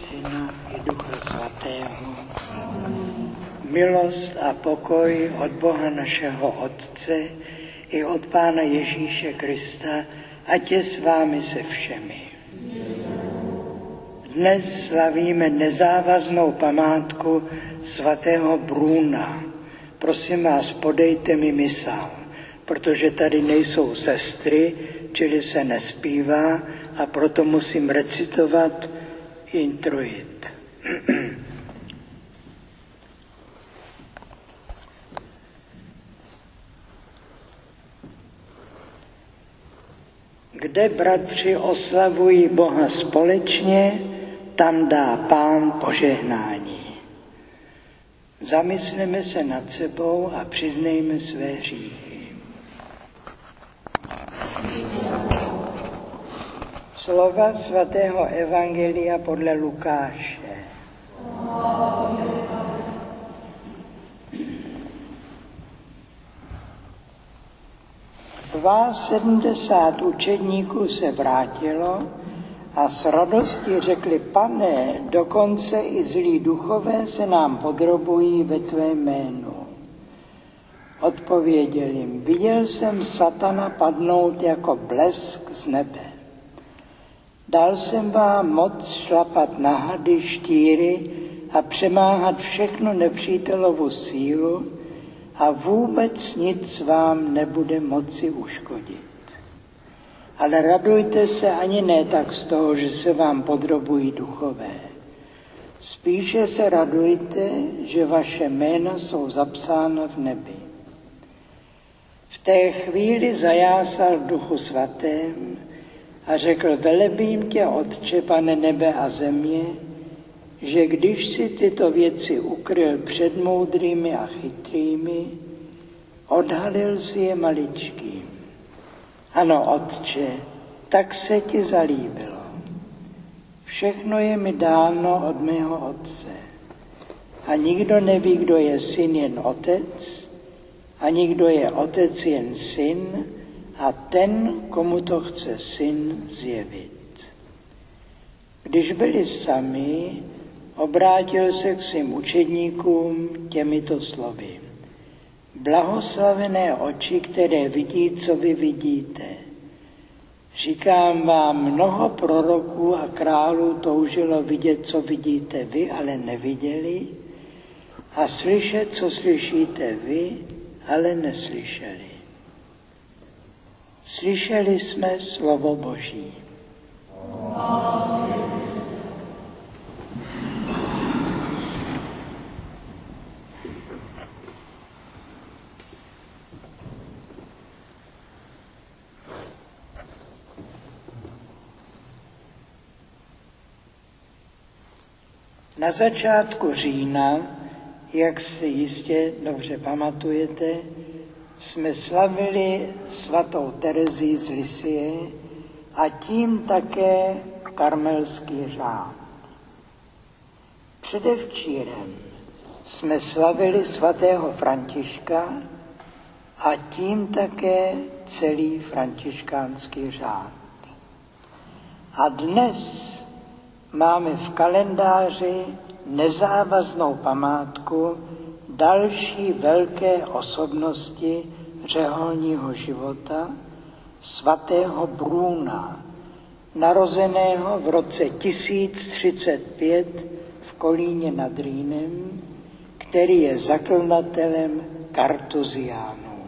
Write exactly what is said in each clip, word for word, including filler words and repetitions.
Syna i Ducha Svatého. Milost a pokoj od Boha našeho Otce i od Pána Ježíše Krista, ať je s vámi se všemi. Dnes slavíme nezávaznou památku svatého Bruna. Prosím vás, podejte mi misál, protože tady nejsou sestry, čili se nespívá, a proto musím recitovat introit. Kde bratři oslavují Boha společně, tam dá Pán požehnání. Zamysleme se nad sebou a přiznejme své hříchy. Slova svatého evangelia podle Lukáše. Dva sedmdesát učedníků se vrátilo a s radostí řekli: Pane, dokonce i zlí duchové se nám podrobují ve tvé jménu. Odpověděl jim: viděl jsem satana padnout jako blesk z nebe. Dal jsem vám moc šlapat na hady, štíry a přemáhat všechnu nepřítelovu sílu a vůbec nic vám nebude moci uškodit. Ale radujte se ani ne tak z toho, že se vám podrobují duchové. Spíše se radujte, že vaše jména jsou zapsána v nebi. V té chvíli zajásal v Duchu Svatém a řekl: velebím tě, Otče, Pane nebe a země, že když si tyto věci ukryl před moudrými a chytrými, odhalil si je maličkým. Ano, Otče, tak se ti zalíbilo. Všechno je mi dáno od mého Otce. A nikdo neví, kdo je syn, jen Otec, a nikdo je Otec, jen Syn, a ten, komu to chce Syn zjevit. Když byli sami, obrátil se k svým učedníkům těmito slovy: blahoslavené oči, které vidí, co vy vidíte. Říkám vám, mnoho proroků a králů toužilo vidět, co vidíte vy, ale neviděli, a slyšet, co slyšíte vy, ale neslyšeli. Slyšeli jsme slovo Boží. Na začátku října, jak si jistě dobře pamatujete, jsme slavili svatou Terezii z Lisie a tím také karmelský řád. Předevčírem jsme slavili svatého Františka a tím také celý františkánský řád. A dnes máme v kalendáři nezávaznou památku další velké osobnosti řeholního života, svatého Bruna, narozeného v roce tisíc třicet pět v Kolíně nad Rýnem, který je zakladatelem kartuziánů.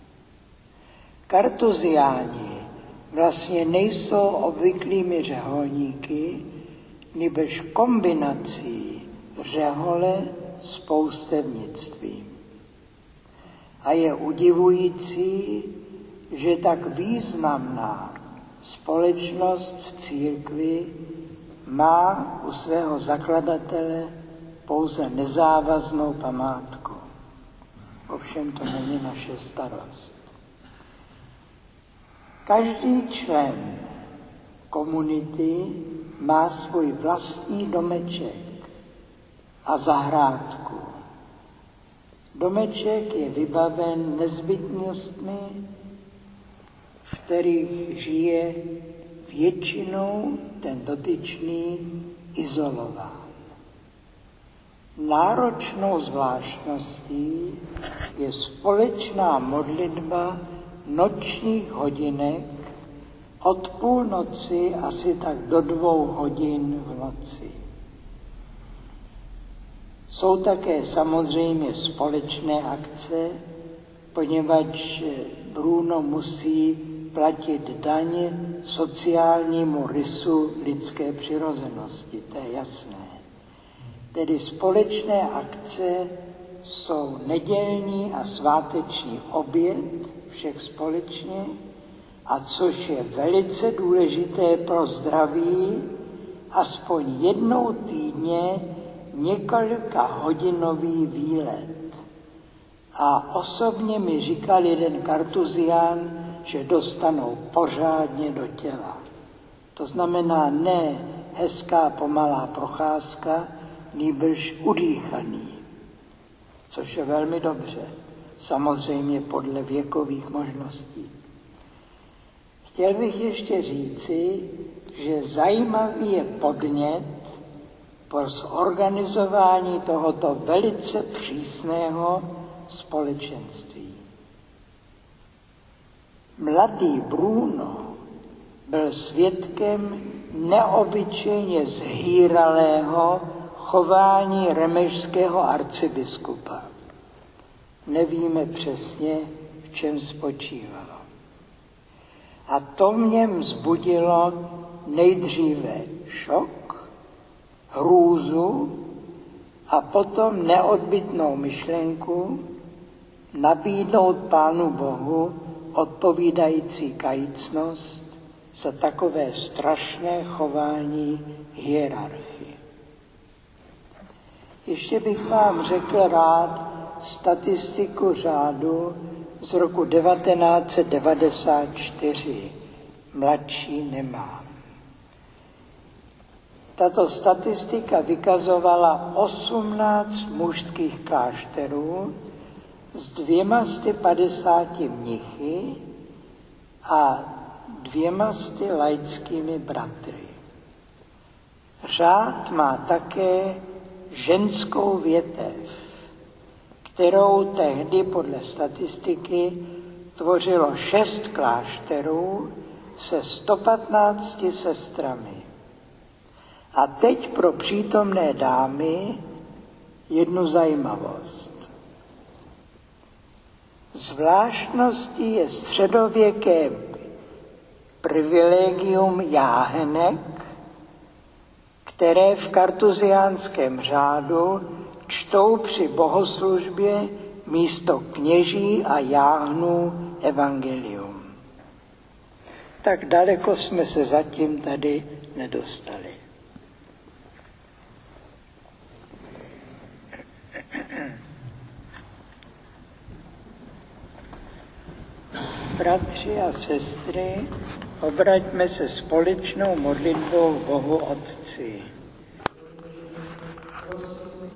Kartuziáni vlastně nejsou obvyklými řeholníky, nýbrž kombinací řehole s poustevnictvím. A je udivující, že tak významná společnost v církvi má u svého zakladatele pouze nezávaznou památku. Ovšem to není naše starost. Každý člen komunity má svůj vlastní domeček a zahrádku. Domeček je vybaven nezbytnostmi, kterých žije většinou ten dotyčný izolován. Náročnou zvláštností je společná modlitba nočních hodinek od půlnoci asi tak do dvou hodin v noci. Jsou také samozřejmě společné akce, poněvadž Bruno musí platit daň sociálnímu rysu lidské přirozenosti, to je jasné. Tedy společné akce jsou nedělní a sváteční oběd všech společně, a což je velice důležité pro zdraví, aspoň jednou týdně několika hodinový výlet. A osobně mi říkal jeden kartuzián, že dostanou pořádně do těla. To znamená ne hezká pomalá procházka, nýbrž udýchaný, což je velmi dobře, samozřejmě podle věkových možností. Chtěl bych ještě říci, že zajímavý je podnět pro zorganizování tohoto velice přísného společenství. Mladý Bruno byl svědkem neobyčejně zhýralého chování remešského arcibiskupa. Nevíme přesně, v čem spočívalo. A to v něm vzbudilo nejdříve šok, hrůzu a potom neodbytnou myšlenku nabídnout Pánu Bohu odpovídající kajícnost za takové strašné chování hierarchie. Ještě bych vám řekl rád statistiku řádu z roku devatenáct set devadesát čtyři. Mladší nemám. Tato statistika vykazovala osmnáct mužských klášterů s dvěma sty padesáti mnichy a dvěma sty laickými bratry. Řád má také ženskou větev, kterou tehdy podle statistiky tvořilo šest klášterů se sto patnácti sestrami. A teď pro přítomné dámy jednu zajímavost. Zvláštností je středověké privilegium jáhenek, které v kartuziánském řádu čtou při bohoslužbě místo kněží a jáhnů evangelium. Tak daleko jsme se zatím tady nedostali. Bratři a sestry, obraťme se společnou modlitbou k Bohu Otci.